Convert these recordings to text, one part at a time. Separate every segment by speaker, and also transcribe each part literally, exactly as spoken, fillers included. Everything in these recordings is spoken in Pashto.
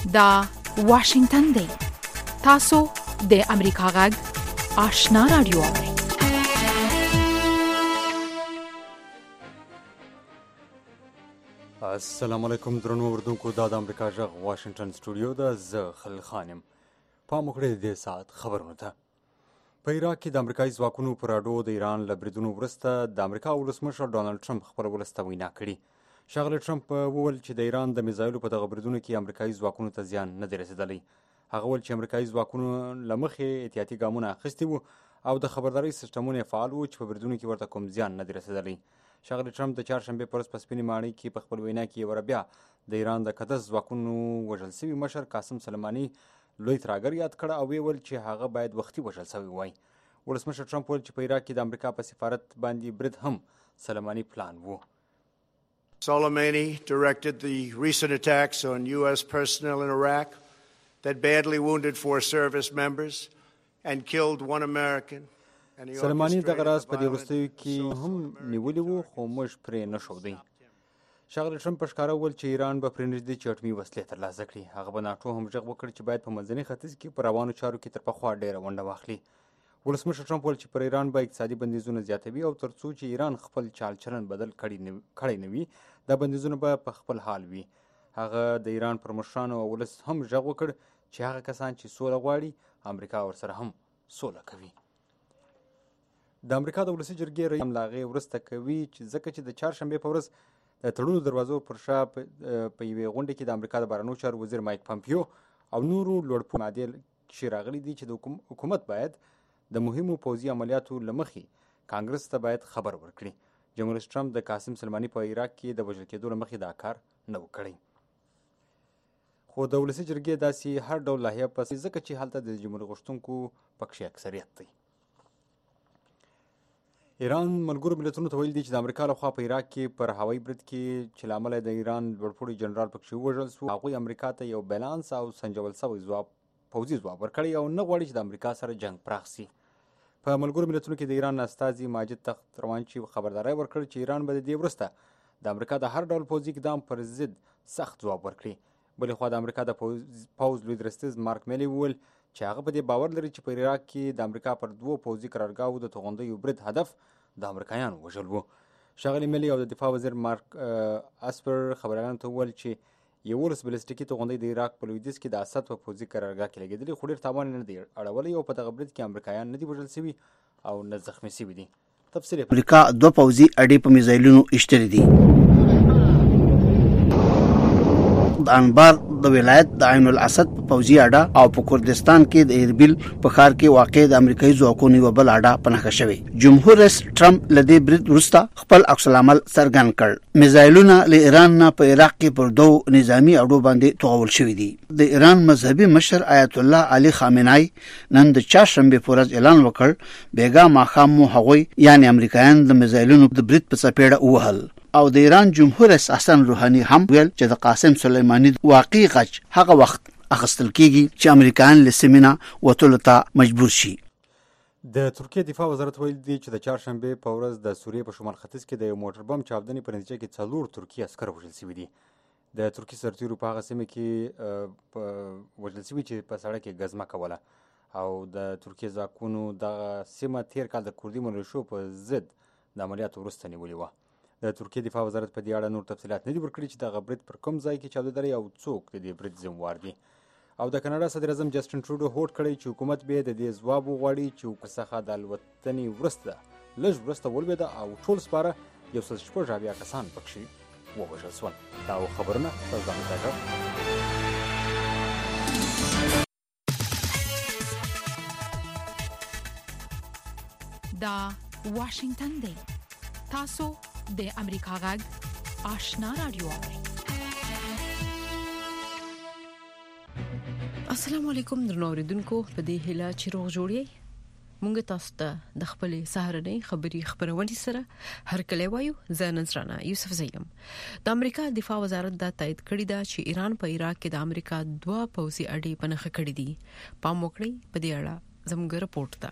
Speaker 1: دا واشنگتن دی. تاسو د امریکا غږ آشنا رادیو اورئ.
Speaker 2: السلام علیکم درنو اردوونکو، دا د امریکا غږ واشنگټن سټوډیو ده. زه خلیل خان یم. پام وکړئ د دې ساعت خبرونو ته. په عراق کې د امریکایي ځواکونو پر اډو د ایران له بریدونو وروسته د امریکا ولسمشر ډانلډ ټرمپ خپل ولس ته وینا کړې. ښاغلی ټرمپ وویل چې د ایران د میزایلو په دغه بریدونو کې امریکایي ځواکونو ته زیان نه دی رسېدلی. هغه وویل چې امریکایي ځواکونو له مخې احتیاطي ګامونه اخیستي وو او د خبردارۍ سیسټمونه یې فعال وو چې په بریدونو کې ورته کوم زیان نه دی رسېدلی. ښاغلی ټرمپ د چهارشنبې په ورځ په سپینې ماڼۍ کې په خپل وینا کې یوه بیا د ایران د قدس ځواکونو وژل سوي مشر قاسم سلیماني لوی ترهګر یاد کړ او ویې ویل چې هغه باید وختي وژل سوی وای. ولسمشر ټرمپ ویل چې په عراق کې د امریکا په سفارت باندې برید هم سلیماني پلان وو.
Speaker 3: Soleimani directed the recent attacks on U S personnel in Iraq that badly wounded four service members and killed one American.
Speaker 2: سلیماني دغه راز په دې وروستیو کې هم نیولي وو خو موږ پرې نه ښودی. ښاغلی ټرمپ په ښکاره وویل چې ایران به پرې نږدې چې اټومي وسلې ترلاسه کړي. هغه به ناټو هم غږ وکړ چې باید په منځني ختیځ کې په روانو چارو کې تر پخوا ډېره ونډه واخلي. ولسمشر ټرمپ وویل چې پر ایران به اقتصادي بندیزونه زیاتوي او تر څو چې ایران خپل چال چلن بدل کړی نه وي دا بندیزونه به په خپل حال وي. هغه د ایران پر مشرانو او ولس هم غږ وکړ چې هغه کسان چې سوله غواړي امریکا ورسره هم سوله کوي. د امریکا د ولسي جرګې رئیس هم له هغې وروسته کوي چې ځکه چې د چهارشنبې په ورځ د تړلو دروازو پر شا په یوې غونډې کې د امریکا د بهرنیو چارو وزیر مایک پامپیو او نورو لوړپوړو مادې کښې راغلي دي چې د حکومت باید د مهمو پوځي عملیاتو له مخې کانګرس ته باید خبر ورکړي. جمهور رئیس ټرمپ د قاسم سلیماني په عراق کې د وژل کېدو له مخې دا کار نه و کړی. خو د ولسي جرګې داسې هر ډول لایحه پس ځکه چې هلته د جمهوري غوښتونکو پکښې اکثریت دی. ایران ملګرو ملتونو ته ویل دي چې د امریکا لخوا په عراق کې پر هوایي برید کې چې له امله د ایران لوړپوړي جنرال پکښې ووژل سو هغوی امریکا ته یو بیلانس او سنجول سوی ځواب پوځي ځواب ورکړی او نه غواړي چې د امریکا سره جنګ پراخ سي. په ملګرو ملتونو کې د ایران استازي ماجد تخت روانچي خبرداری ورکړ چې ایران به د دې وروسته د امریکا د هر ډول پوځي اقدام پر ضد سخت ځواب ورکړي. بلې خوا د امریکا د پوځ لوی درستیز مارک میلي وویل چې هغه په دې باور لري چې په عراق کې د امریکا پر دوو پوځي قرارګاهو د توغندیو برید هدف د امریکایانو وژل وو. ښاغلی میلي او د دفاع وزیر مارک اسپر خبریالانو ته وویل چې یولس بلستیکي توغندۍ د عراق په لویدیځ کې د اسد په پوځي قرارګاه کې لګېدلي خو ډېر تاوان نه دی اړولی او په دغه برید کې امریکایان نه دي وژل سوي او نه زخمي سوي دي. تفصیل
Speaker 4: امریکا دوه پوځي اډې په میزایلونو ایشتلې دي. د انبار د ولایت د عین الاسد په پوځي اډه او په کردستان کې د اربیل په ښار کې واقع د امریکایي ځواکونو یوه بل اډه په نښه شوې. جمهور رئیس ټرمپ له دې برید وروسته خپل عکس العمل څرګند کړ. میزایلونه له ایران نه په عراق کې پر دوو نظامي اډو باندې توغول شوي دي. د ایران مذهبي مشر آیت الله علي خامنه‌ای نن د چهارشنبې په ورځ اعلان وکړ بیګا ماښام مو هغوی یعنې امریکایان د میزایلونو د برید په څپېړه ووهل او د ایران جمهور رئیس حسن روحاني هم ویل چې د قاسم سلیماني واقعي غچ هغه وخت اخیستل کیږي چې امریکایان له سیمې نه وتلو ته مجبور شي.
Speaker 2: د ترکیې دفاع وزارت ویل دی چې د چهارشنبې په ورځ د سوریې په شمال ختیځ کې د یو موټر بم چاودنې په نتیجه کې څلور ترکي عسکر وژل سوي دي. د ترکي سرتیرو په هغه سیمه کې وژل سوي چې په سړک کې ګزمه کوله او د ترکیې ځواکونو دغه سیمه تېر کال د کردي ملیشو په ضد د عملیاتو وروسته نیولې وه. د ترکیې دفاع وزارت په دې اړه نور تفصیلات نه دي ورکړي چې دغه برید پر کوم ځای کې چاودېدلی او څوک د دې برید ذموار دي. او د کاناډا صدر اعظم جسټن ټروډو هوډ کړی چې حکومت به د دې ځواب وغواړي چې څخه د الوتنې وروسته لږ وروسته ولوېده او ټول سپاره یو سل شپږ اویا کسان پکښې ووژل شول. دا خبرونه ستاسو د امریکا غږ
Speaker 1: دا واشنگتن دی. تاسو د امریکا غږ آشنا رادیو اورئ. السلام علیکم درنو اوریدونکو، په دې هیله چې روغ جوړ یې. مونږ تاسو ته د خپلې سهارنۍ خبري خبرونې سره هر کله وایو. زه نذرانه یوسف زیم. د امریکا دفاع وزارت دا تایید کړی دا چې ایران په عراق کې د امریکا دوه پوځي اډې په نښه کړې دي. پام وکړئ په دې اړه زموږ رپورټ ته.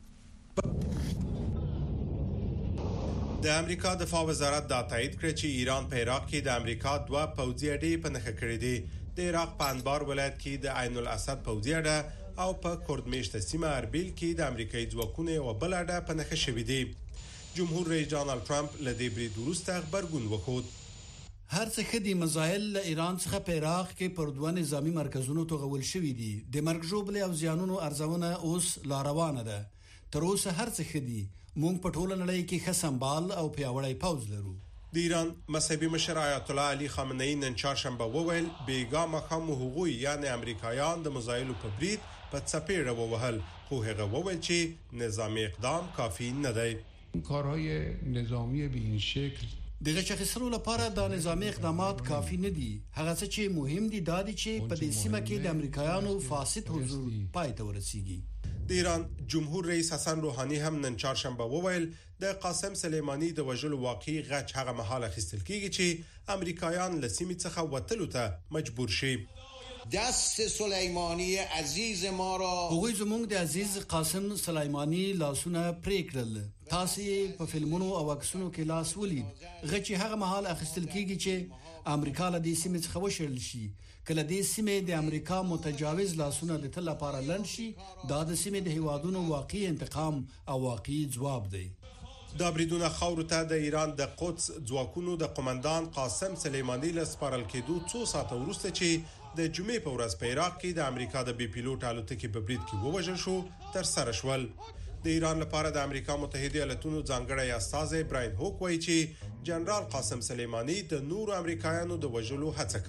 Speaker 5: د امریکا دفاع وزارت دا تایید کړ چې ایران په عراق کې د امریکا دوه پوځي اډې په نښه کړې دي. د عراق په انبار ولایت کې د عین الاسد پوځي اډه او په کورد میشته سیمه اربیل کې د امریکایي ځواکونو یو بل اډه په نښه شوې دي. جمهور رئیس ډانلډ ټرمپ له دې برید وروسته غبرګون وښود.
Speaker 6: هر څه خدي مزایل له ایران څخه په عراق کې پر دوه نظامی مرکزونو توغول شوې دي. د مرګ ژوبل او زیانونو ارزونه اوس لا روانه ده. تر اوسه هر څه خدي مونږ په ټوله نړۍ کې ښه سمبال او پیاوړی پوځ لرو.
Speaker 5: د ایران مذهبي مشر آیت الله علي خامنه‌ای نن چهارشنبه وویل بیګا مخام حقوقي یعنی امریکایان د مزایلو په برید په څپېړه ووهل، خو هغه وویل چې نظامی اقدام کافی نه دی.
Speaker 7: کارهای نظامی به این شکل
Speaker 6: دغه شخصرو لپاره د نظامی اقدامات کافی نه دي. هغه څه چې مهم دي دا دي چې په دې سیمه کې د امریکایانو فاسد حضور پای ته ورسیږي.
Speaker 5: د ایران جمهور رئیس حسن روحانی هم نن چهارشنبه وویل د قاسم سلیمانی د وژلو واقعي غچ هغه مهال اخیستل کیږي چې امریکایان له سیمې څخه وتلو ته مجبور شي.
Speaker 8: دست سلیمانی عزیز ما را
Speaker 6: هغوی زموږ د عزیز قاسم سلیمانی لاسونه پرې کړل. تاسو په فلمونو او عکسونو کې لاس ولید. غچ هغه مهال اخیستل کیږي چې امریکا له دې سیمې څخه وشړل شي. کله دې سیمې د امریکا متجاوز لاسونه د تل لپاره لند شي، دا د سیمې د هیوادونو واقعي انتقام او واقعي ځواب دی.
Speaker 5: دا بریدونه خاور ته د ایران د قدس ځواکونو د قومندان قاسم سلیمانی له سپارل کېدو څو ساعته وروسته چې د جمعې په ورځ په عراق کې د امریکا د بي پیلوټ الوتکې په برید کې ووژل شو تر سره شول. د ایران لپاره د امریکا متحده ایالاتونو ځانګړی استازی براین هوک وایي چې جنرال قاسم سلیمانی د نورو امریکایانو د وژلو هڅه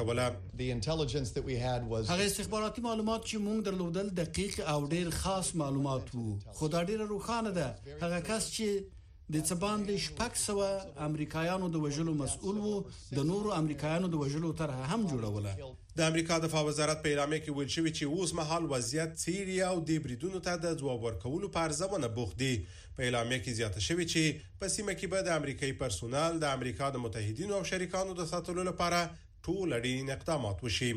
Speaker 5: کوله.
Speaker 6: هغه استخباراتي معلومات چې موږ درلودل دقیق او ډیر خاص معلومات وو، خو دا ډیره روښانه ده هغه کس چې د څبان د شپږ سوه امریکایانو د وژلو مسؤل وو د نورو امریکایانو د وژلو طرح هم جوړوله.
Speaker 5: د امریکا دفاع وزارت په اعلامیه کې ویل شوی چې اوس مهال وضعیت څیړي او د بریدونو ته د ځواب ورکولو په ارزونه بوخت دي. په اعلامیه کې زیاته شوی چې په سیمه کې به د امریکایي پرسونل د امریکا د متحدینو او شریکانو د ساتلو لپاره ټول اړین اقدامات وشي.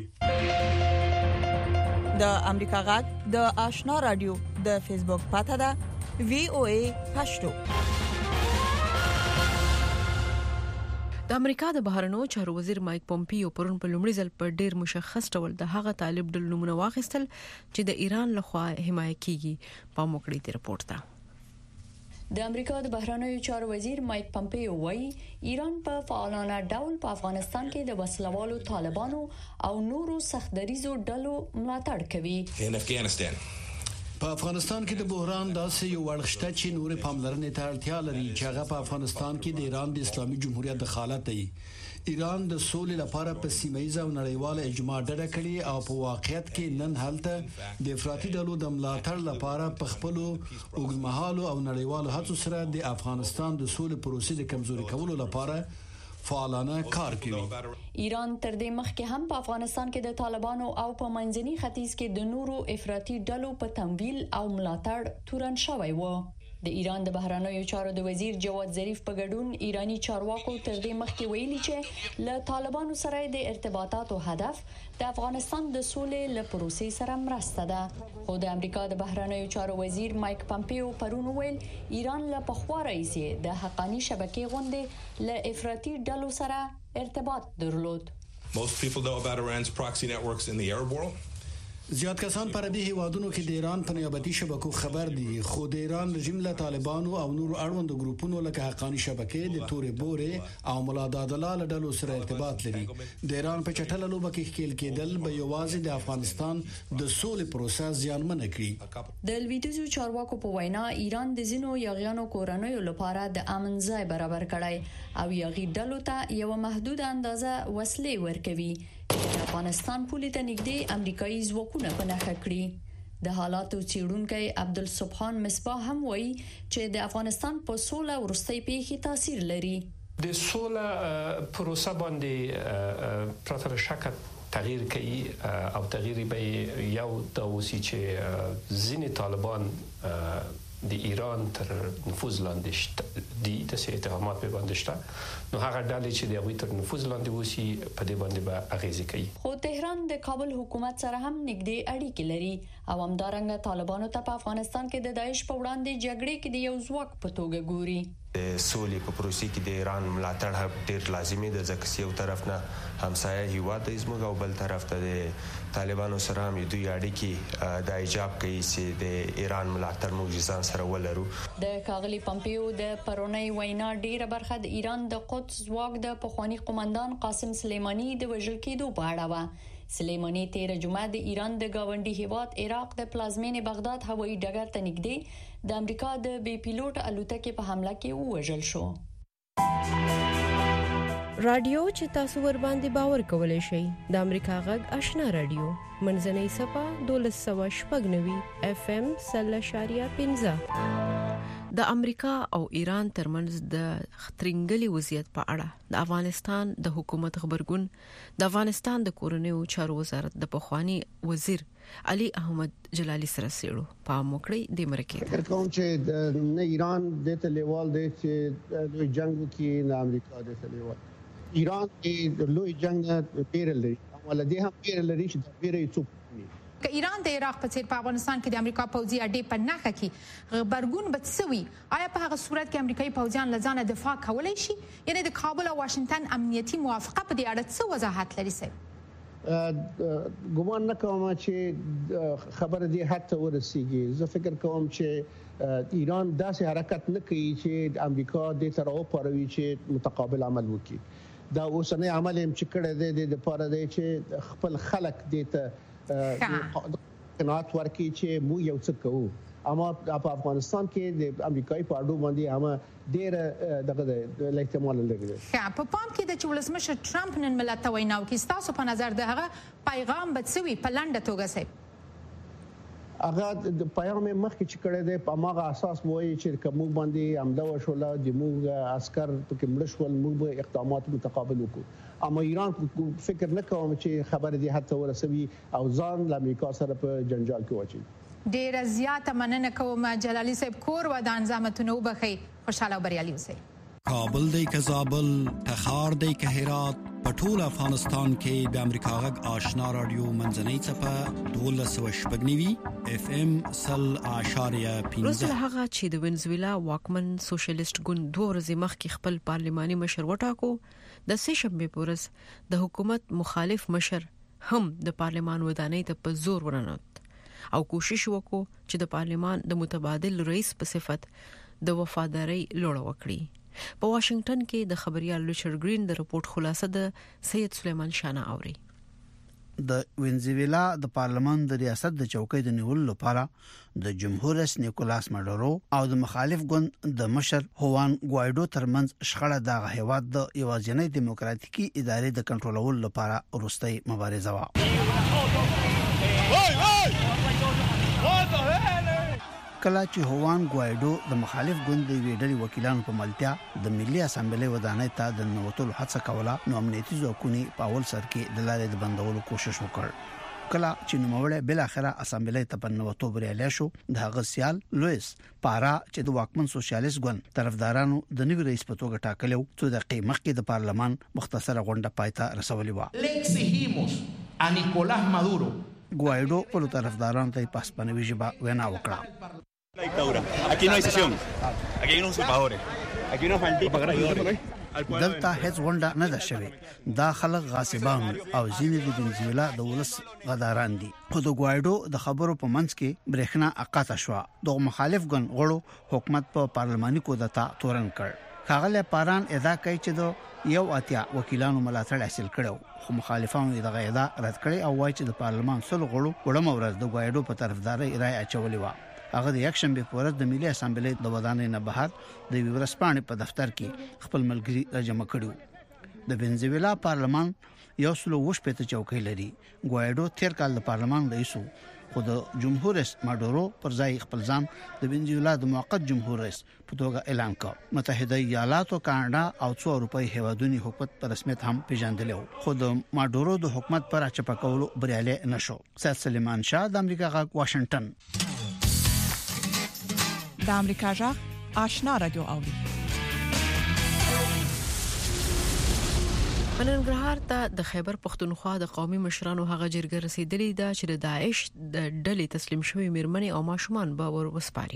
Speaker 9: د امریکا غږ د آشنا رادیو د فیسبوک پاته ده وی او ای پښتو.
Speaker 1: د امریکا د بهرنیو چارو وزیر مایک پومپیو پرون په لومړي ځل په ډیر مشخص ډول د هغه طالب ډلو نمونه واخیستل چې د ایران لخوا حمایت کیږي. په موکړی دی رپورت ده.
Speaker 10: د امریکا د بهرنیو چارو وزیر مایک پومپیو وایي ایران په فعالانه ډول په افغانستان کې د وسلوالو طالبانو او نورو سختدریزو ډلو ملاتړ کوي.
Speaker 6: په افغانستان کې د بحران داسې یو ورښته چې نور پاملرنې ته اړتیا لري چې هغه په افغانستان کې د ایران د اسلامي جمهوریت دخالت دی. ایران د سولې لپاره په سیمایي او نړیواله اجماع ډډه کړې او په واقعیت کې نن هلته د افراطي ډلو د ملاتړ لپاره په خپل اوږدمهالو او نړیوالو هڅو سره د افغانستان د سولې پروسې د کمزوري کولو لپاره فعالانه کار کوي.
Speaker 10: ایران تر دې مخکې هم په افغانستان کې د طالبانو او په منځني ختیځ کې د نورو افراطي ډلو په تمویل او ملاتړ تورن شوی و. د ایران د بهرنیو چارو د وزیر جواد ظریف په ګډون ایرانی چارواکو تر دې مخکې ویلي چې له طالبانو سره د ارتباطاتو هدف د افغانستان د سولې له پروسې سره مرسته ده. خو د امریکا د بهرنیو چارو وزیر مایک پومپیو پرون ویل ایران له پخوا راځي د حقانی شبکې غونډې له افراطي ډلو سره ارتباط درلود.
Speaker 11: Most people know about Iran's proxy networks in the Arab world.
Speaker 6: زیات کسان پر دې هیوادونو کې د ایران په نیابتي شبکو خبر دي، خو د ایران رژیم له طالبانو او نورو اړوندو ګروپونو لکه حقانی شبکې د تورې بورې او ملا دادلال ډلو سره ارتباط لري. د ایران په چټله لوبه کې ښکیل کېدل به یوازې د افغانستان د سولې پروسه زیانمن کړي.
Speaker 10: د لویدیځو چارواکو په وینا ایران د ځینو یاغیانو کورنیو لپاره د امن ځای برابر کړی او یاغي ډلو ته یو محدود اندازه وسلې ورکوي. د افغانستان پولې ته نږدې امریکایي ځواکونه په نښه کړي. د حالاتو څېړونکی عبدالسبحان مصباح هم وایي چې د افغانستان په سوله ورستۍ پیښې تاثیر لري.
Speaker 12: د سوله پروسه باندې پرتر شک تغییر کوي او تغییر به یو د اوسې چې ځینې طالبان د ایران تر نفوذ لاندې شته دي د سي اتهامات به باندې شته نو هغه ډلې چې د هغوی تر نفوذ لاندې وسی په دې باندې به اغیزه کوي.
Speaker 10: خو تهران د کابل حکومت سره هم نږدې اړیکې لري او همدارنګه طالبانو ته په افغانستان کې د داعش په وړاندې جګړې کې د یو ځواک په توګه ګوري.
Speaker 13: د سولې په پروسې کې د ایران ملاتړ ډېر لازمي ده، ځکه چې یو طرف نه همسایه هیواد دی زموږ او بل طرف ته د طالبانو سره هم دوی اړیکې د ایجاب کوي چې د ایران ملاتړ موږ ځان سره ولرو.
Speaker 10: د ښاغلي پمپیو د پرونی وینا ډیره برخه د ایران د قدس ځواک د پخوانی قومندان قاسم سلیمانی د وژل کېدو په اړه و. سلیمانی تیر جمعه د ایران د گاونډي هیواد عراق د پلازمینې بغداد هوایي ډګر ته نږدې د امریکا د بي پیلوټ الوتکې په حمله کې ووژل شو.
Speaker 1: رادیو چې تاسو ور باندې باور کولای شئ د امریکا غږ آشنا رادیو منځنۍ صفه دولس سوه شپږ نوي اف ام سل اشاریه پنځه. د امریکا او ایران ترمنځ د خطرنګلي وضعیت په اړه د افغانستان د حکومت خبرګون د افغانستان د کورنیو چارو وزارت د پخوانی وزیر علي احمد جلالي سره سیړو په موکړی د مرکه
Speaker 14: کوم چې د ایران د تلیوال د چې د جنگ کې د امریکا د تلیوال ایران کې لوی جنگ نه پیرل لري ولدي هم پیرل لري چې د پیرې څوک
Speaker 15: که ایران د عراق په څیر په افغانستان کې د امریکا پوځي اډې په نخښه کې خبرګون بتسوي، آیا په هغه صورت کې امریکایي پوځیان لزانه دفاع کولای شي؟ یعنی د کابل او واشنگټن امنیتي موافقه په دې اړه څه وضاحت لري سي؟
Speaker 14: ګومان نه کوم چې خبره دې حد ته ورسیږي. زه فکر کوم چې ایران داسې حرکت نه کوي چې امریکا دې تر او پروي چې متقابل عمل وکړي. دا اوسنۍ عمل هم چې کړه دې د لپاره دی چې خپل خلک دې ته قناعت ورکړي چې مو یو څه کوو. اما په افغانستان کې د امریکایي پاړو باندې هم ډېر دغه د احتمال لري.
Speaker 15: ښه په پام کې د ولسمشر ټرمپ نن ملت ته ویناو کې تاسو په نظر د هغه پیغام بتسوي په لنډه توګه سي؟
Speaker 14: هغه د پیغام مخکې چې کړه دی په ماغه اساس وایي چې کوم باندې عمله وشوله د موږ عسكر په مړ شول موږ به اقدامات متقابل وکړو. اما ایران فکر نه کوم چې خبر دې حتی ورسوي او ځان د امریکا سره په جنجال کې واچي.
Speaker 15: ډیره زیاته مننه کوم جلالي صاحب کور ودان زحمتونه وبخي خوشاله او بریالي اوسئ.
Speaker 6: کابل دی که زابل تخار دی که هرات پټول افغانستان کې د امریکا غږ آشنا رادیو منځنۍ صفه دولس سوه شپږ نوي اف ام سل اشاریه پنځه.
Speaker 1: روسل هغه چې د وینزویلا واکمن سوشلیست ګوند دوه ورځې مخکې خپل پارلماني مشر وټاکو، د سه شنبې په ورځ د حکومت مخالف مشر هم د پارلمان ودانۍ ته په زور ورننوت او کوشش وکړو چې د پارلمان د متبادل رئیس په صفت د وفاداری لوړ وکړي. په واشنگټن کې د خبريال ریچارډ گرین د رپورت خلاصه د سید سلیمان شاه نه اوري.
Speaker 4: د وینزویلا د پارلمان د ریاست د چوکۍ د نیولو لپاره د جمهور رئیس نیکولاس ماډورو او د مخالف ګوند د مشر هوان ګوایډو ترمنځ شخړه د هیواد د یوازینۍ دیموکراتیکي ادارې د کنټرولولو لپاره وروستۍ مبارزه و. کله چې هوان ګوایډو د مخالف ګوند د ویډلي وکیلانو په ملتیا د ملي اسامبلې ودانۍ ته د نووتلو هڅه کوله، نو امنیتي ځواکونه په اول سر کې د لارې د بندولو کوشش وکړ. کله چې نوموړی بل اخره اسامبلې ته په نووتو بریالی شو، د هغه سیال لویس پارا چې د واکمن سوشلیست ګوند طرفدارانو د نوي رئیس په توګه ټاکلو، څو دقیقې مخکې د پارلمان مختصره غونډه پای ته رسولې و. ګوایډو په طرفدارانو ته په اسپانوي ژبه وینا وکړه.
Speaker 16: Dictadura. Aquí no hay sesión. Aquí hay unos usurpadores. Aquí unos malditos.
Speaker 4: دلته هیڅ غونډه نه ده شوې. دا خلک غاصبان او ځینې د وینزویلا د ولس غداران دي. خو د ګوایډو د خبرو په منځ کې برېښنا اقاطه شو. د مخالف ګوند غړو حکومت په پارلماني کودتا تورن کړ. ښاغلی پاران ادعا کوي چې د یو اتیا وکیلانو ملاتړ حاصل کړو، خو مخالفانو یې دغه ادعا رد کړې او وایي چې د پارلمان سل غړو وړم ورځ د ګوایډو په طرفداري رائے اچولې و. هغه د یک شنبه په ورځ د ملي اسامبلې د ودانۍ نه بهر د ورځپاڼې په دفتر کې خپل ملګری راجمع کړو. د وینزویلا پارلمان یو سلو وش پته چوکۍ لري. ګوایډو تیر کال د پارلمان رئیس وو، خو د جمهور رئیس ماډورو پر ځای خپل ځان د وینزویلا د موقت جمهور رئیس په توګه اعلان کړ. متحده ایالات او کاناډا او څو اروپאי هیوادونو حکومت په رسمیت هم پیژندل، خو د ماډورو د حکومت پر اچپکولو بریالي نشو. سید سلیمان شاه د امریکا غږ واشنگټن.
Speaker 9: د امریکا غږ آشنا رادیو اوري.
Speaker 1: ننګرهار ته د خیبر پښتونخوا د قومي مشرانو هغه جرګه رسیدلې ده چې د داعش د ډلې تسلیم شوی میرمنې او ماشومان به ور وسپاري.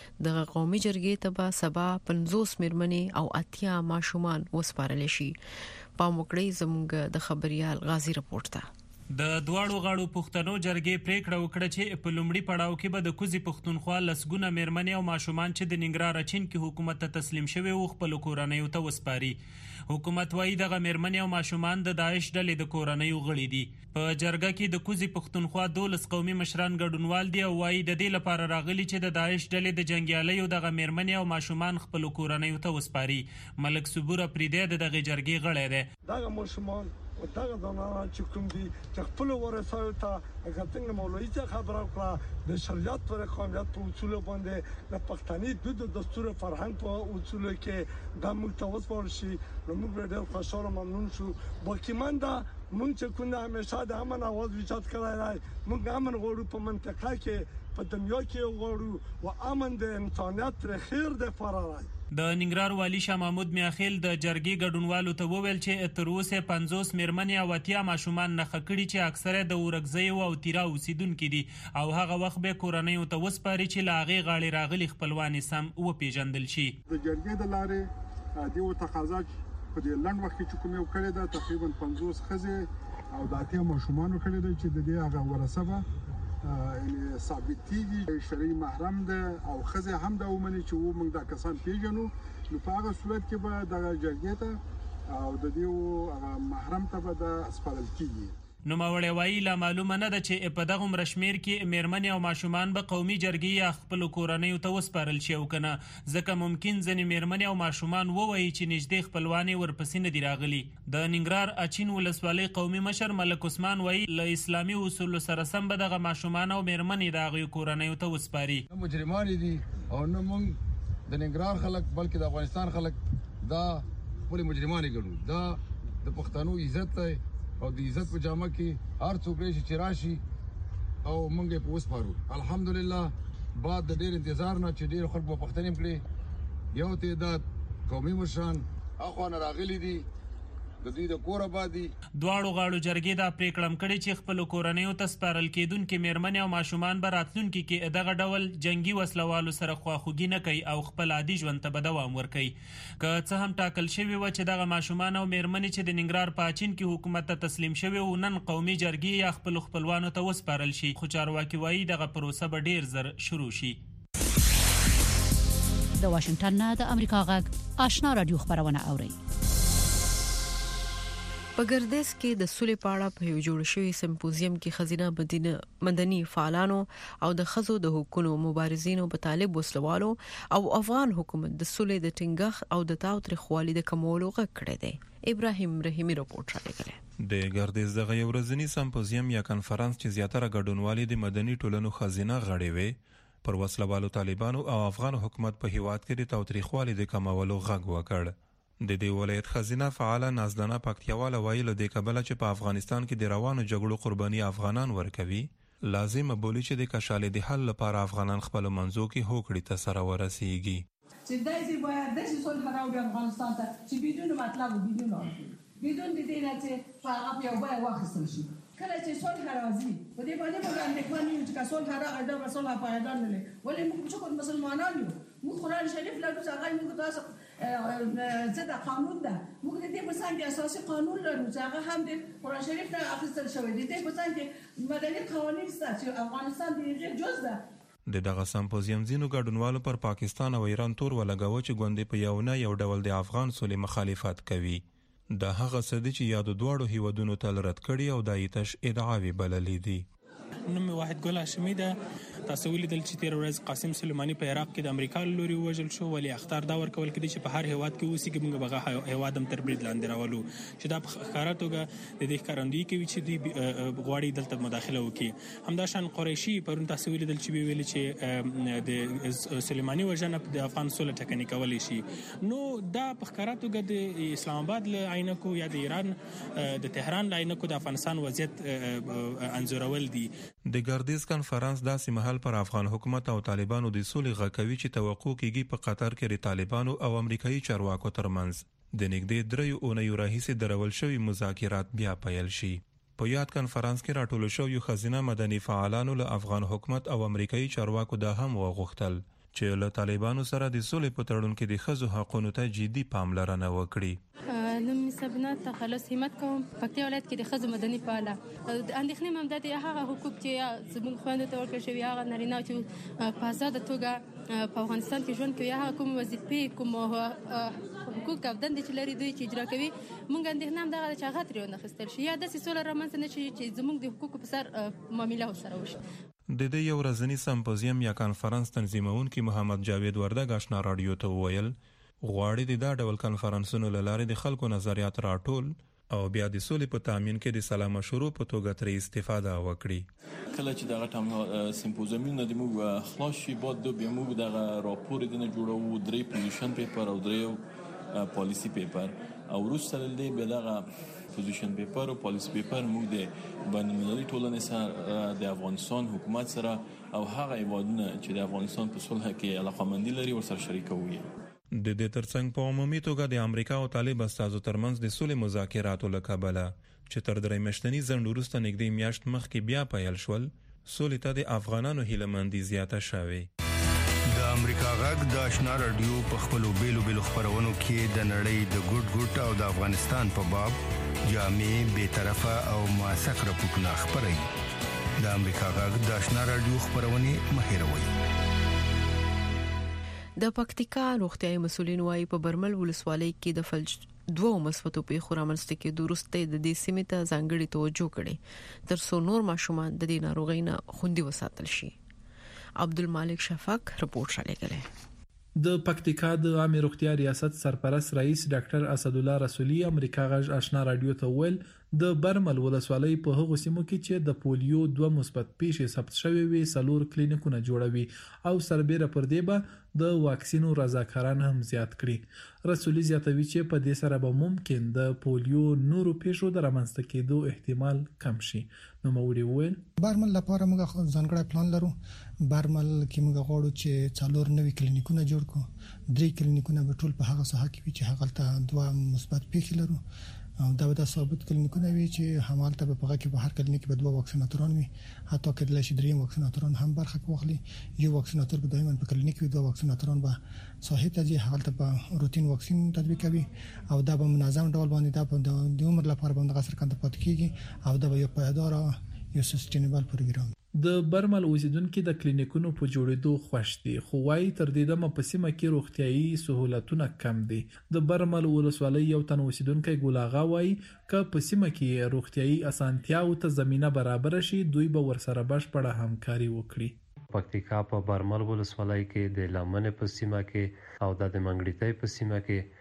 Speaker 1: د قومي جرګې ته به سبا پنځوس میرمنې او اتیا ماشومان وسپارل شي. پام وکړئ زموږ د خبريال غازی رپورټ ته.
Speaker 17: د دواړو غاړو پښتنو جرګې پریکړه وکړه چې په لومړي پړاو کې به د کوزي پښتونخوا لسګونه میرمنې او ماشومان چې د ننګرهار اچین کې حکومت ته تسلیم شوی و خپل کورنۍ ته وسپاري. حکومت وايي دغه میرمنې او ماشومان د داعش ډلې د کورنۍ غړي دي. په جرګه کې د کوزي پښتونخوا دولس قومي مشران ګډونوال دي او وايي د دې لپاره راغلي چې د داعش ډلې د جنگیالیو دغه میرمنې او ماشومان خپل کورنۍ ته وسپاري. ملک صبور پریده دغه جرګې غړی دی.
Speaker 18: دغه ماشومان او دغه ځوانان چې کوم دي چې خپل ورثه ته هغه څنګه مولوي ته خبره کړه د شریعت پر قانونیت په اصول باندې د پښتني دود دستور فرهنګ په اصول کې د متوسط ورشي نو موږ ډېر خوشاله ممنون شو. باقي من دا موږ چې کومه همیشه د امن اواز وچات کړای موږ امن غوړو په منطقه کې په دنیا کې غوړو او امن د انسانیت تر خیر د فرارای.
Speaker 17: د ننګرهار والی شاه محمود میاخیل د جرګې ګډونوالو ته وویل چې تر اوسه پنځوس میرمنې او اتیا ماشومان نښه کړي چې اکثره د ورګزیو او تیرا اوسیدونکو دي او هغه وخت به کورنۍ ته وسپاري چې لاغي غاړي راغلي خپلوان سم و پیژندل شي.
Speaker 18: د جرګې د لارې دیو تقاضا په دې لنډ وخت کې کوم یو کړی دا تقریبا پنځوس خزه او د اتیا ماشومان کړی دی چې د دې هغه ورثه یعنی ثابتېږي شرعي محرم ده او خزه هم د ومني چې و موږ د کسان پیژنو نو په هغه صورت کې به د جرګې ته او د دې محرم ته به د سپارل کیږي.
Speaker 17: نو ماوړی وایي لا معلومه نه ده چې په دغه مرشمیر کې میرمنې او ماشومان به قومي جرګې یا خپل کورنۍ ته وسپارل شي او کنه ځکه ممکن ځنې میرمنې او ماشومان ووایي چې نږدې خپلوان ورپسې نه دي راغلي. د ننګرهار اچین ولسوالۍ قومي مشر ملک عثمان وایي له اسلامي اصولو سره سم به دغه ماشومان او میرمنې د هغوی کورنۍ ته وسپاري.
Speaker 18: مجرمان دي او نه موږ د ننګرهار خلک بلکې د افغانستان خلک دا ټول مجرمان ګڼو. دا د پښتنو عزت دی او د عزت په جامه کې هر څوک راشي چې راشي او موږ په وسپارو. الحمدلله بعد د ډېر انتظار نه چې ډېر خلک په پښتني کړي یو تعداد قومي مشران اخوان راغلي دي د دې د کور آبادی.
Speaker 17: دواړو غاړو جرګې دا پریکړه کړې چې خپل کورنۍ ته سپارل کېدونکو میرمنې او ماشومان به راتلونکي کې دغه ډول جنگي وسلوالو سره خواخوږي نه کوي او خپل عادي ژوند ته به دوام ورکوي. که څه هم ټاکل شوی و چې دغه ماشومان او میرمنې چې د ننګرهار په اچین کې حکومت ته تسلیم شوی و نن قومي جرګې یا خپل خپلوانو ته وسپارل شي خو چارواکي وایي دغه پروسه به ډیر زر شروع شي.
Speaker 19: د واشنگټن نه د امریکا غږ آشنا رادیو خبرونه اوري.
Speaker 1: په ګردیز کې د سولې په اړه په یو جوړ شوی سمپوزیم کې خزینه مدینه مدني فعالانو او د خزو د حقوقو مبارزینو په طالب وسلوالو او افغان حکومت د سولې د ټینګښت او د تاوتریخوالي د کمولو غږ کړی دی. ابراهیم رحیمی رپورټ راغلی.
Speaker 20: د ګردیز دغه یو ورځنی سمپوزیم یا کانفرنس چې زیاتره ګډونوالي د مدني ټولنو خزینه غړي وي پر وسلوالو طالبانو او افغان حکومت په هیواد کې د تاوتریخوالي د کمولو غږ وکړ. د دې ولایت خزینه فعال نازدانه پکتیاواله ویل د کابل چې په افغانستان کې د روانو جګړو قرباني افغانان ورکوي لازم بولی چې د کشالې د حل لپاره افغانان خپل منځو کې هوکړې ته سره ورسیږي.
Speaker 21: چې دایي باید د صلح راوړي افغانستان ته چې بدون مطلب بدون بدون د دې نه چې فقط یو بل واخیستل شي. کله چې صلح راځي په دې باندې موږ اندېښمن یو چې صلح راغی دا صلح پایدار نه لري ولې موږ چې مسلمانان یو موږ قرآن شریف لرو چې هغه موږ تاسو زده قانون ده موږ د دې په څنګ کې اساسي قانون لرو چې هغه هم د قرآن شریف نه اخیستل شوی دی. د دې په څنګ کې مدني قوانین شته چې افغانستان د یې جز ده.
Speaker 20: د دغه سمپوزیم ځینو ګډونوالو پر پاکستان او ایران تور ولګاوه چې ګوندې په یو نه یو ډول د افغان سولې مخالفت کوي. دا هغه څه دي چې یادو دواړو هیوادونو تل رد کړي او د ایتش ادعاوې بللې دي.
Speaker 22: نوم واحد ګل هاشمي ده. تاسو ولیدل چې تیر ورځ قاسم سلیمانی په عراق کې د امریکا لوري وژل شو ولی اختار دا ورکول کړي چې په هر هیواد کې اوسېږي موږ بغه هیواد هم تر برید لاندې راولو چې دا په ښکاره توګه د دې ښکارندویي کوي چې دوی غواړي دلته مداخله وکړي. همداشان قریشي پرون تاسو ولیدل چې ویل چې د سلیمانی وژنه د افغان سولې ټکنی کولی شي. نو دا په ښکاره توګه د اسلام آباد له عینکو یا د ایران د تهران له عینکو د افغانستان وضعیت انځورول دي.
Speaker 20: د ګردیز کانفرنس داسې محل پر افغان حکومت او طالبانو د سولې غږ کوي چې توقع کیږي په قطر کې د طالبانو او امریکایي چارواکو ترمنځ د نږدې دریو اونیو راهیسې درول شوي مذاکرات بیا پیل شي. په یاد کنفرانس کې راټول شویو ښځینه مدني فعالانو له افغان حکومت او امریکایي چارواکو دا هم وغوښتل چې له طالبانو سره د سولې په تړون کې د ښځو حقونو ته جدي پاملرنه وکړي.
Speaker 2: نوم سبنا تخلص همت کوم پکتیا ولایت کې د ښځو مدني فعاله اندېښنې مې همدا دي هغه حقوق چې زموږ خویندو ته ورکړل شوي هغه نارینه چې په آزاده توګه په افغانستان کې ژوند کوي هغه کوم وظیفې کوم حقوق او دندې چې لري دوی چې اجرا کوي موږ اندېښنه همدغه ده چې هغه ترې ونخیستل شي یا داسې سوله رامنځته نه شي چې زموږ د حقوقو په سر معامله ورسره وشي.
Speaker 20: د دې یو ورځني سمپوزیم یا کانفرنس تنظیمونکي محمد جاوید وردګ آشنا رادیو ته وویل غواړي د دا ډول کانفرنسونو له لارې د خلکو نظریات راټول او بیا د سولې په تامین کې د سلا مشورو په توګه ترې استفاده وکړي.
Speaker 3: کله چې دغه ټام سمپوزیمونه د موږ خلاص شي بعد د بیا موږ دغه راپور د نه جوړو درې پوزیشن پیپر او درې پالیسی پیپر او وروسته له دې بیا دغه پوزیشن پیپر او پالیسی پیپر موږ د بین المللي ټولنې سره د افغانستان حکومت سره او هغه هیوادونه چې د افغانستان په صلح کې علاقمندي لري ورسره شریکوي.
Speaker 20: د دې ترڅنګ په عمومي توګه د امریکا او طالب استازو ترمنځ د سولې مذاکراتو له کبله چې تر درې میاشتني ځنډ وروسته نږدې میاشت مخکې بیا پیل شول سولې ته د افغانانو هیلهمندي زیاته شوې.
Speaker 23: د امریکا غږ د آشنا رادیو په خپلو بیلو بیلو خبرونو کې د نړۍ د ګډ ګډ او د افغانستان په باب جامع بې طرفه او موثق راپورټونه خپروي. د امریکا غږ د آشنا رادیو خبرونه مهیروي.
Speaker 1: د پکتیکا روغتیايي مسولین وايي په برمل ولسوالۍ کې د فلج دوه مثبتو پیښو رامنځته کېدو وروسته د دې سیمې ته ځانګړي توجه کړې ترڅو نور ماشومان د دې ناروغۍ نه خوندي وساتل شي. عبدالمالک شفاق رپورټ را لګلې.
Speaker 24: د پکتیکا د عامه روغتیا ریاست سرپرست رئیس ډاکټر اسد الله رسولي امریکا غږ آشنا رادیو ته ویل د برمل ولسوالۍ په هغو سیمو کې چې د پولیو دوه مثبت پیښې ثبت شوې وي سلور کلینیکونه جوړوي او سربېره پر دې به د واکسینو رضاکاران هم زیات کړي. رسولي زیاتوي چې په دې سره به ممکن د پولیو نورو پیښو د رامنځته کېدو احتمال کم شي. نو موږ ویل
Speaker 25: برمل لپاره موږ ځانګړی پلان لرو. برمل کې موږ غواړو چې څلور نوي کلینیکونه جوړ کړو. درې کلینیکونه به ټول په هغه ساحه کې وي چې هغه ته دوه مثبت پیښې لرو او دا به د ثابت کلینیکونه وي چې همالته به په هغه کې به هر کلینیک به دوه واکسیناتوران وي حتی کله چې دریم واکسیناتوران هم برخه واخلي یو واکسیناتور به دایماً په کلینیک وي دوه واکسیناتوران به ساحه ته ځي هغه به روتین واکسین تطبیق کوي او دا به منظم ډول باندې دا په د عمر لپاره باندې غسر کنده پات کیږي او دا به یو پایدار یو سستینبل پروګرام.
Speaker 24: د برمل اوسیدونکو د کلینیکونو په جوړېدو خوښ دي خو وايي تر دې دمه په سیمه کې روغتيایي سہولتونه کم دي. د برمل ولسوالۍ یو تن اوسیدونکو ګولاغا وايي ک په سیمه کې روغتيایي اسانتیاو ته زمينه برابر شي دوی به ورسره بشپړه همکاري وکړي.
Speaker 26: پکتیکا په برمل ولسوالۍ کې د لمن په سیمه کې او د منګړیتای په سیمه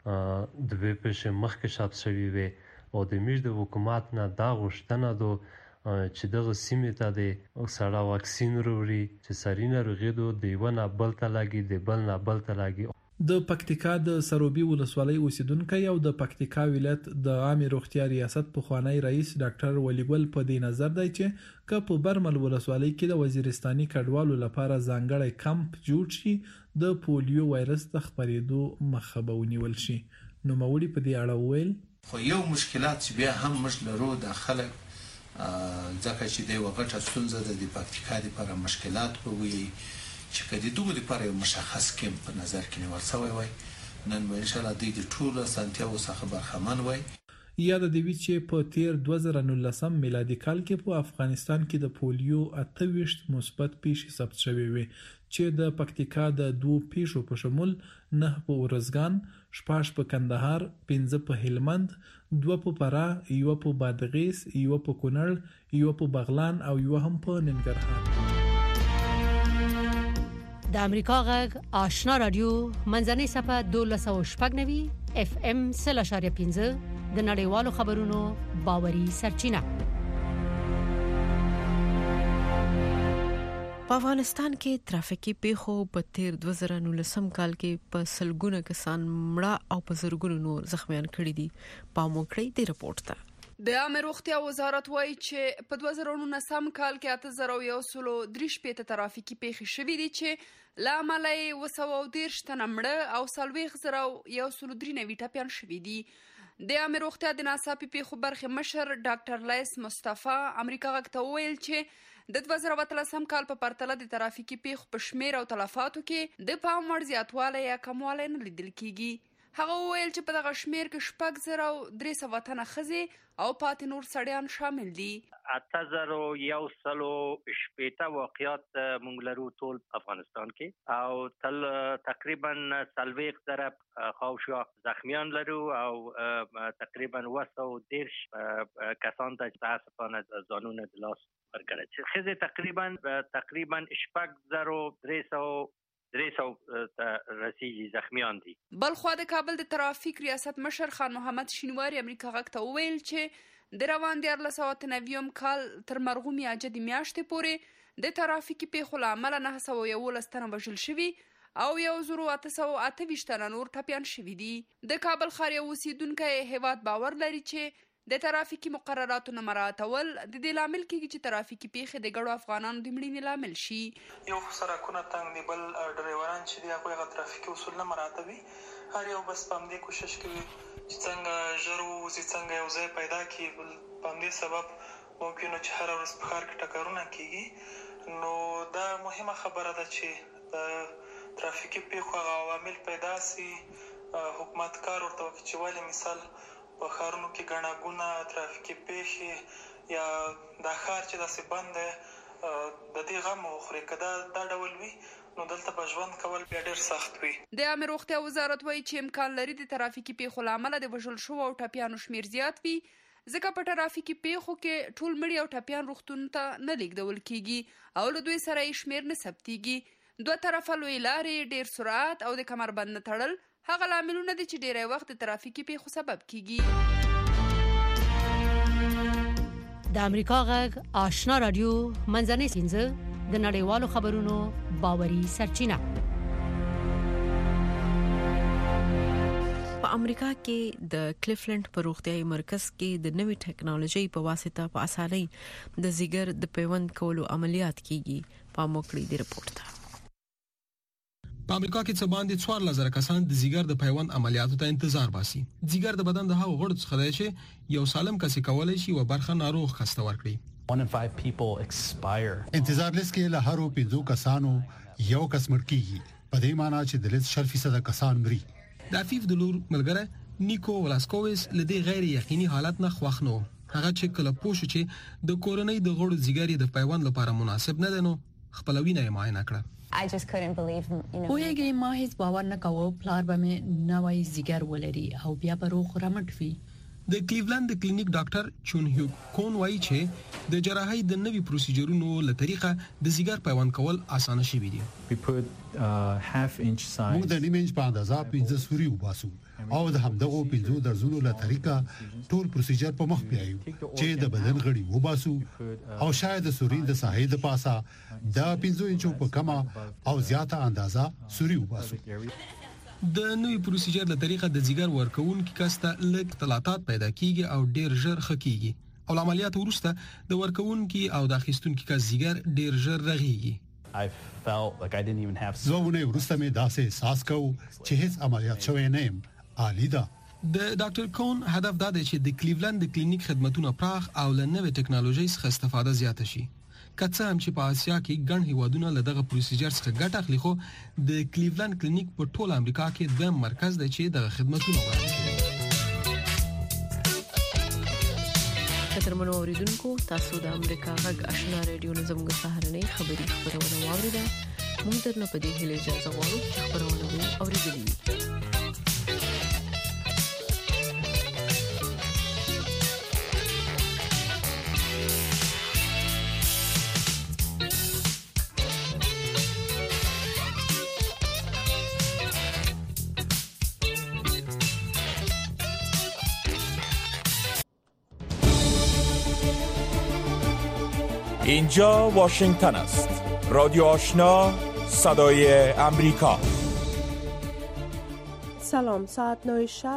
Speaker 26: کې د وې په مخ کې شاب شوی وي او د میژ د حکومت نه دا غوښتنه دو چې دغه سیمې ته د سړا واکسین وروړي چې سرینه رغیدو د یو نه بل ته لاګي د بل نه بل ته لاګي.
Speaker 24: د پکتیکا د سروبي ولسوالۍ اوسیدونکو او د پکتیکا ولایت د عامه روغتیا ریاست په خوانی رئیس ډاکټر ولیګل په دې نظر دی چې ک په برمل ولسوالۍ کې د وزیرستاني کډوالو لپاره ځانګړی کمپ جوړ شي د پولیو وایرس د خپرېدو مخه به ونیول شي. نو موري په دې اړه ویل
Speaker 27: خو یو مشکلات چې بیا هم مش لرو د خلک ځکه چې د وغټه ستونزه د پکتیکا لپاره مشکلات کوي چې کدي دوه لپاره یو مشخص کمپ په نظر کې نیول شوی وای نن به ان شاء الله د ټول سانتیاو څخه برخمن وای.
Speaker 24: یاد دی چې په تیر دوه زره نولس میلادي کال کې په افغانستان کې د پولیو اته ویشت مثبت پیښې ثبت شوې وي چې د پکتیکا د دوه پیښو په شمول نه په ورزګان شپږ په کندهار پنځه په هلمند دوه په فراه یو په بادغیس یو په کونړ یو په بغلان او یو هم په ننګرهار.
Speaker 19: د امریکا غږ آشنا رادیو منځنۍ صفه دولس او شپږ نوي اف ام سل اشاریه پنځه د نړیوالو خبرونو باوري سرچینه.
Speaker 1: په افغانستان کې ترافیکي پیښو په تیر دوه زره نولس کال کې په سلګونه کسان مړه او په زرګونو نور زخمیان کړي دي. پام وکړئ د رپورت ته.
Speaker 5: د عامه روغتیا وزارت وایي چې په دوه زره نولسم کال کې اته زره یو سل درې شپېته ترافیکي پیښې شوې دي چې له امله یې اوه سوه او دېرش تنه مړه او څلوېښت زره یو سل درې نوي ټپیان شوي دي. د عامه روغتیا د ناڅاپي پیښو برخې مشر ډاکټر لیس مصطفی امریکا غږ ته وویل چې د دوه زره اتلسم کال په پرتله د ترافیکي پیښو په شمېر او تلفاتو کې د پام وړ زیاتوالی یا کموالی نه لیدل کیږي. هغه وویل چې په دغه شمېر کې شپږ زره او درې سوه تنه ښځې او پاتې نور سړیان شامل دي.
Speaker 7: اته زره یو سل شپېته واقعات موږ لرو ټول افغانستان کې او تل تقریبا څلوېښت زره خاوشا زخمیان لرو او تقریبا اوه سوه دېرش کسان ته متاسفانه ځانونه د لاس ورکړل چې ښځې تقریبا تقریبا شپږ زره درې سوه درې سوه رسیږي زخمیان دي.
Speaker 5: بلخوا د کابل د ترافیک ریاست مشر خان محمد شینواری امریکا غږ ته وویل چې د روان دیارلس سوه اته نوېم کال تر مرغومې اجدې میاشتې پورې د ترافیکي پیښو له امله نهه سوه یولس تنه وژل شوي او یو زرو اته سوه اته ویشت تنه نور ټپیان شوي دي. د کابل ښار یو اوسیدونکی هیواد باور لري چې د ترافیکي مقرراتو نه مراعاتول د دې لامل کېږي چې ترافیکي پیښې د ګڼو افغانانو د مړینې لامل شي.
Speaker 22: یو سړکونه تنګ دي، بل ډرایوران چې دي هغوی هغه ترافیکي اصول نه مراعاتوي. هر یو بس په همدې کوشش کوي چې څنګه ژر ووځي، څنګه یو ځای پیدا کړي. بل په همدې سبب ممکن و چې هره ورځ په ښار کې ټکرونه کېږي. نو دا مهمه خبره ده چې د ترافیکي پیښو هغه عوامل پیدا سي، حکومت کار ورته وکړي چې ولې مثال په ښارونو کې ګڼه ګوڼه ترافیکي پیښې یا دا ښار چې داسې بند دی د دې غم وخوري. که دا دا ډول وي نو دلته به ژوند کول بیا ډېر سخت وي.
Speaker 5: د عامه روغتیا وزارت وایي چې امکان لري د ترافیکي پیښو له امله د وژل شوو او ټپیانو شمېر زیات وي، ځکه په ترافیکي پیښو کې ټول مړي او ټپیان روغتون ته نه لیږدول کیږي او له دوی سره یې شمېر نه ثبتیږي. دوه طرفه لوی لارې، ډېر سرعت او د کمربند نه تړل هغه لاملونه دي چې ډېری وخت د ترافیکي پیښو سبب کیږي.
Speaker 19: د امریکا غږ آشنا رادیو منځنۍ پنځه د نړیوالو خبرونو باوري سرچینه.
Speaker 1: په امریکا کې د کلیفلند په روغتیايي مرکز کې د نوې ټکنالوژي په واسطه په اسانۍ د ځیګر د پیوند کولو عملیات کیږي. په موکړې د رپورت ته
Speaker 8: په امریکا کې څه باندې څوارلس زره کسان د ځیګر د پیوند عملیاتو ته انتظار باسي. ځیګر د بدن د هغو غړو څخه دی چې یو سالم کس کولای شي و برخه ناروغ خسته ورکړي.
Speaker 10: one in five people expire.
Speaker 11: انتظار لیست کې له هرو پنځو کسانو یو کس مړ کیږي. په دې معنی چې د لیست شل فیصد کسان مري.
Speaker 8: د افیف د لور ملګری نیکو ولاسکوویس لدی غیر یقیني حالت نه خوښ نو. هغه چې کله پوښتنه چې د کورنۍ د غړو ځیګر د پیوند لپاره مناسب نه دی نو خپلوینه یې معاینه کړه.
Speaker 12: I just couldn't believe, you know.
Speaker 13: وایي ما هیڅ باور نه کاوه پلار به مې نوای ځیګر ولري او بیا به روغ رمټ وي.
Speaker 8: د کلیولند د کلینیک ډاکټر چون هیو کون وایي چې د جراحۍ د نوي پروسیجرونو له طریقه د ځیګر پیوند کول اسانه شوي دي.
Speaker 10: We put uh, half inch size.
Speaker 11: موږ د نیم انچ په اندازه پنځه سوري وباسو او د همدغه پنځو درزونو له طریقه ټول پروسیجر په مخ بیایو چې د بدن غړي وباسو او شاید د سوري د ساحې د پاسه د پنځو انچو په کمه او زیاته اندازه سوري وباسو.
Speaker 8: د نوې پروسیجر له طریقه د ځیګر ورکون کې کسته لږ تلاتات پیدا کیږي او ډیر ژر خکېږي او عملیات وروسته د ورکون کې او د اخیستون کې کس ځیګر ډیر ژر رغېږي.
Speaker 10: I felt like I didn't even have
Speaker 11: زونه وروسته مې داسې احساس کوم چې هیڅ عملیات شوی نه یم. عالی ده.
Speaker 8: د ډاکټر کون هدف دا دی چې د کلیولند د کلینیک خدماتونه پراخ او له نوې ټکنالوژي څخه استفاده زیاته شي. کڅه هم چې په آسیا کې ګڼ هیوادونه له دغه پروسیجر څخه ګټه اخلي، خو د کلیولند کلینیک په ټول امریکا کې دویم مرکز دی چې دغه خدماتونه وړاندې کوي.
Speaker 1: کترمنو اوریدونکو، تاسو د امریکا غږ آشنا رادیو نظمګه سهارنۍ خبری خبرونه واوریده. موږ درنه په دې هیله اجازه غواړو چې خبرونه مو اوریدلې.
Speaker 28: اینجا واشنگتن است. رادیو آشنا، صدای امریکا.
Speaker 29: سلام، ساعت نه شب